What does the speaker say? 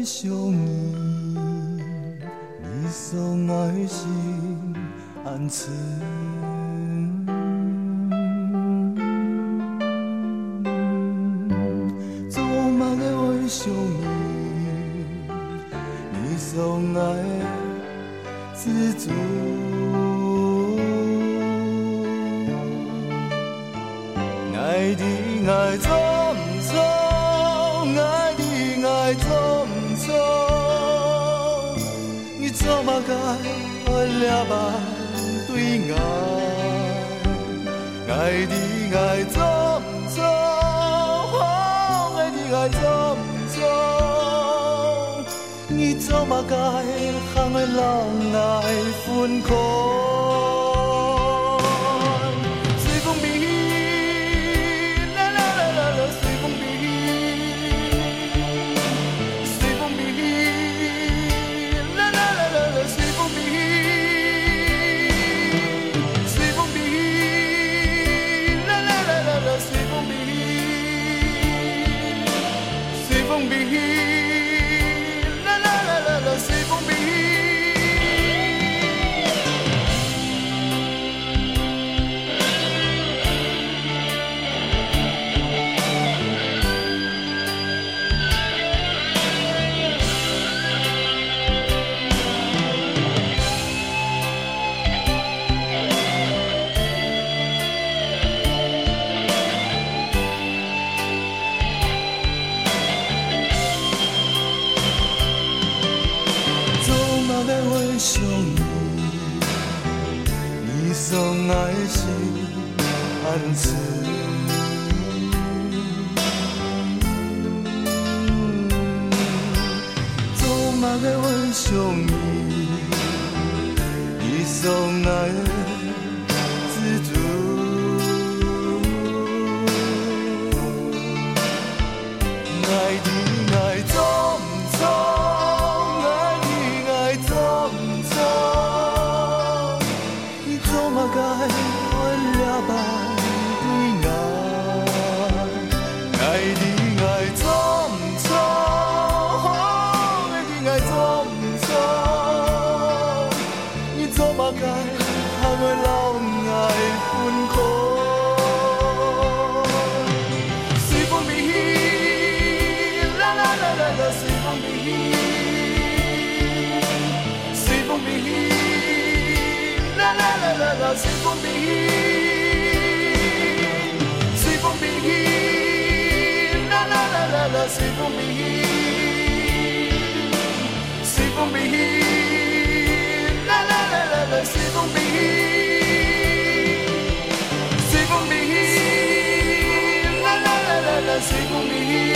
想你，你所爱心安存。做梦的我想你，你所爱的知足。爱你爱做不错，爱你爱做不错，你做嘛该我了吧对爱，爱你爱做不错，爱你爱做不错，你做嘛该和的人来分开。想你，你所爱是安存。做梦的我想你，你所爱的知足。爱你爱做不错。随风飘，随风飘，啦啦啦啦啦，随风飘，随风飘，啦啦啦啦啦，随风飘，随风飘，啦啦啦啦啦，随风飘。